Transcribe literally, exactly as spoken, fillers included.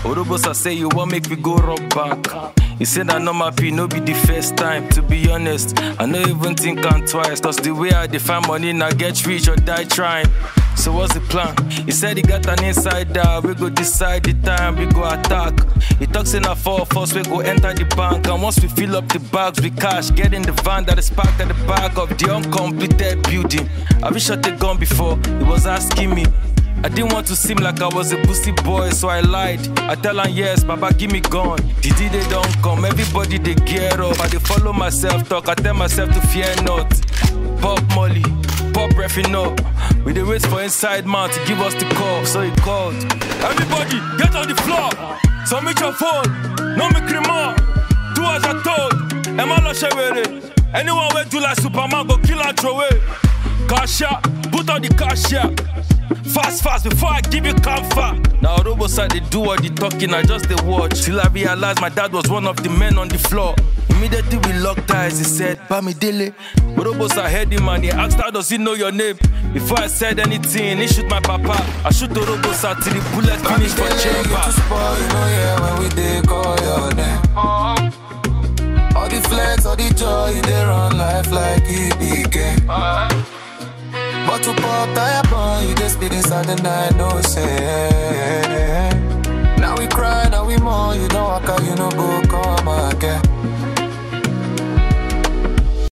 Orobosa say you want make we go rock back. He said I know my P, no be the first time. To be honest, I no even think I'm twice. Cause the way I define money, now get rich or die trying. So what's the plan? He said he got an insider. We go decide the time, we go attack. He talks in a four of us, we go enter the bank. And once we fill up the bags with cash, get in the van that is parked at the back of the uncompleted building. I wish I had gone before, he was asking me. I didn't want to seem like I was a pussy boy, so I lied. I tell him yes, Baba give me gun. The day they don't come, everybody they gear up. I they follow myself talk, I tell myself to fear not. Pop Molly, pop reffing up. We they wait for inside man to give us the call, so he called. Everybody get on the floor, submit your phone, no me crema. Do as I told, Emma Loshewere. Anyone will do like Superman, go kill and throw away. Cash out, put on the cash out. Fast, fast, before I give you comfort. Now Orobosa they do all the talking, I just they watch. Till I realized my dad was one of the men on the floor. Immediately we locked eyes, he said, Bamidele. Orobosa heard him and he asked, how does he know your name? Before I said anything, he shoot my papa. I shoot Orobosa till the bullet finish for chamber. To spoil, you know, yeah, when we dey call your name. All the flex, all the joy, they run life like it became. But to pop tire burn, you just spit inside the night, no say. Now we cry, now we mourn, you don't walk out, you no go